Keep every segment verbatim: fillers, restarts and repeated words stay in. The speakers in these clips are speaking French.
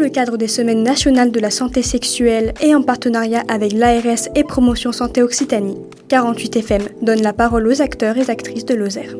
le cadre des Semaines nationales de la santé sexuelle et en partenariat avec l'A R S et Promotion Santé Occitanie, quarante-huit F M donne la parole aux acteurs et actrices de Lozère.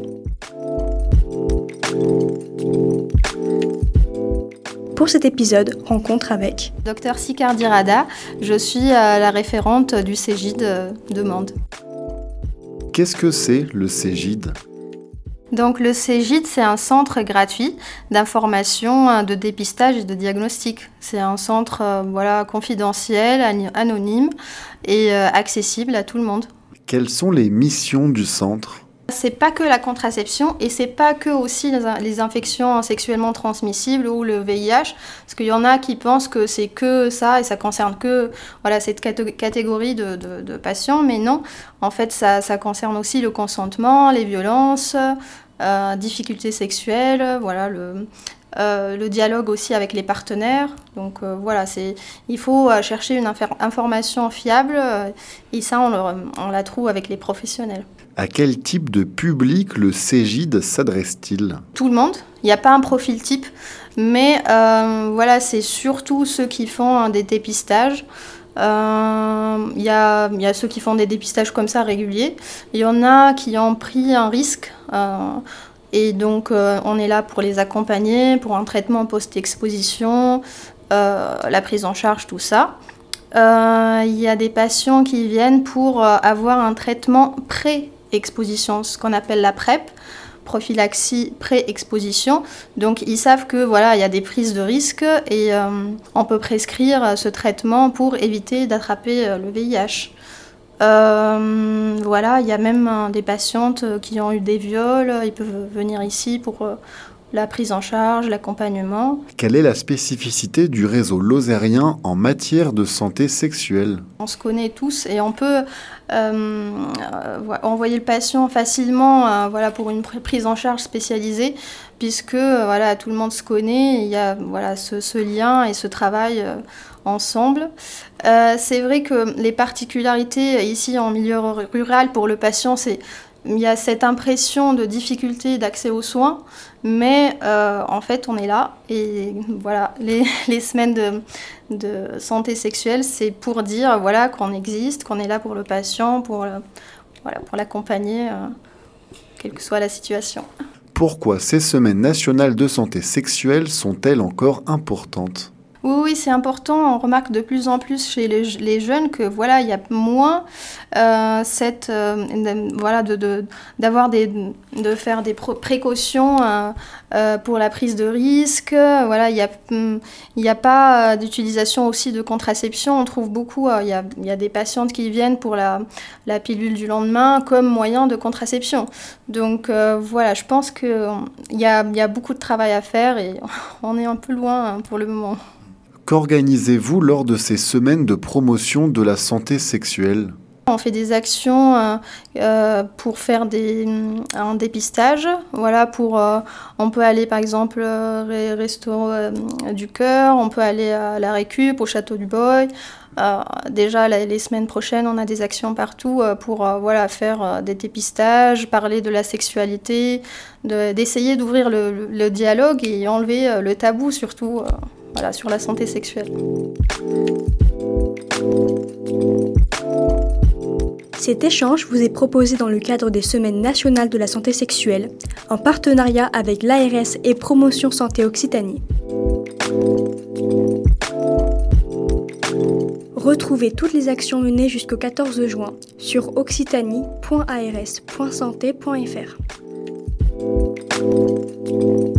Pour cet épisode, rencontre avec Docteur Sicardi Rada, je suis la référente du Cégide de Mende. Qu'est-ce que c'est le Cégide ? Donc le Cégide, c'est un centre gratuit d'information, de dépistage et de diagnostic. C'est un centre euh, voilà, confidentiel, anonyme et euh, accessible à tout le monde. Quelles sont les missions du centre ? C'est pas que la contraception et c'est pas que aussi les, les infections sexuellement transmissibles ou le V I H, parce qu'il y en a qui pensent que c'est que ça et ça concerne que voilà, cette catégorie de, de, de patients, mais non, en fait ça, ça concerne aussi le consentement, les violences, euh, difficultés sexuelles, voilà, le, euh, le dialogue aussi avec les partenaires. Donc euh, voilà, c'est, il faut chercher une inf- information fiable euh, et ça on, le, on la trouve avec les professionnels. À quel type de public le Cégide s'adresse-t-il ? Tout le monde. Il n'y a pas un profil type, mais euh, voilà, c'est surtout ceux qui font hein, des dépistages. Euh, il y a, il y a ceux qui font des dépistages comme ça réguliers. Il y en a qui ont pris un risque. Euh, et donc, euh, on est là pour les accompagner, pour un traitement post-exposition, euh, la prise en charge, tout ça. Euh, il y a des patients qui viennent pour euh, avoir un traitement pré-exposition, ce qu'on appelle la PrEP, prophylaxie pré-exposition. Donc ils savent que voilà, il y a des prises de risques et euh, on peut prescrire ce traitement pour éviter d'attraper euh, le V I H. Euh, voilà, il y a même euh, des patientes qui ont eu des viols, ils peuvent venir ici pour euh, la prise en charge, l'accompagnement. Quelle est la spécificité du réseau lozérien en matière de santé sexuelle ? On se connaît tous et on peut euh, envoyer le patient facilement euh, voilà, pour une prise en charge spécialisée, puisque euh, voilà, tout le monde se connaît, il y a voilà, ce, ce lien et ce travail euh, ensemble. Euh, c'est vrai que les particularités ici en milieu rural pour le patient, c'est il y a cette impression de difficulté d'accès aux soins, mais euh, en fait on est là et voilà, les, les semaines de, de santé sexuelle, c'est pour dire voilà, qu'on existe, qu'on est là pour le patient, pour, le, voilà, pour l'accompagner, euh, quelle que soit la situation. Pourquoi ces semaines nationales de santé sexuelle sont-elles encore importantes ? Oui, oui, c'est important. On remarque de plus en plus chez les, les jeunes que voilà, il y a moins euh, cette euh, de, voilà de, de d'avoir des de faire des pro- précautions euh, euh, pour la prise de risque. Voilà, il y a il y a pas d'utilisation aussi de contraception. On trouve beaucoup. Euh, il y a il y a des patientes qui viennent pour la la pilule du lendemain comme moyen de contraception. Donc euh, voilà, je pense que il y a il y a beaucoup de travail à faire et on est un peu loin hein, pour le moment. Qu'organisez-vous lors de ces semaines de promotion de la santé sexuelle ? On fait des actions euh, euh, pour faire des, un dépistage. Voilà, pour, euh, on peut aller par exemple au Resto euh, du Cœur, on peut aller à la Récup, au Château du Boy. Euh, déjà, la, les semaines prochaines, on a des actions partout euh, pour euh, voilà, faire euh, des dépistages, parler de la sexualité, de, d'essayer d'ouvrir le, le, le dialogue et enlever euh, le tabou surtout. Euh, Voilà, sur la santé sexuelle. Cet échange vous est proposé dans le cadre des Semaines nationales de la santé sexuelle, en partenariat avec l'A R S et Promotion Santé Occitanie. Retrouvez toutes les actions menées jusqu'au quatorze juin sur occitanie point a r s point santé point f r.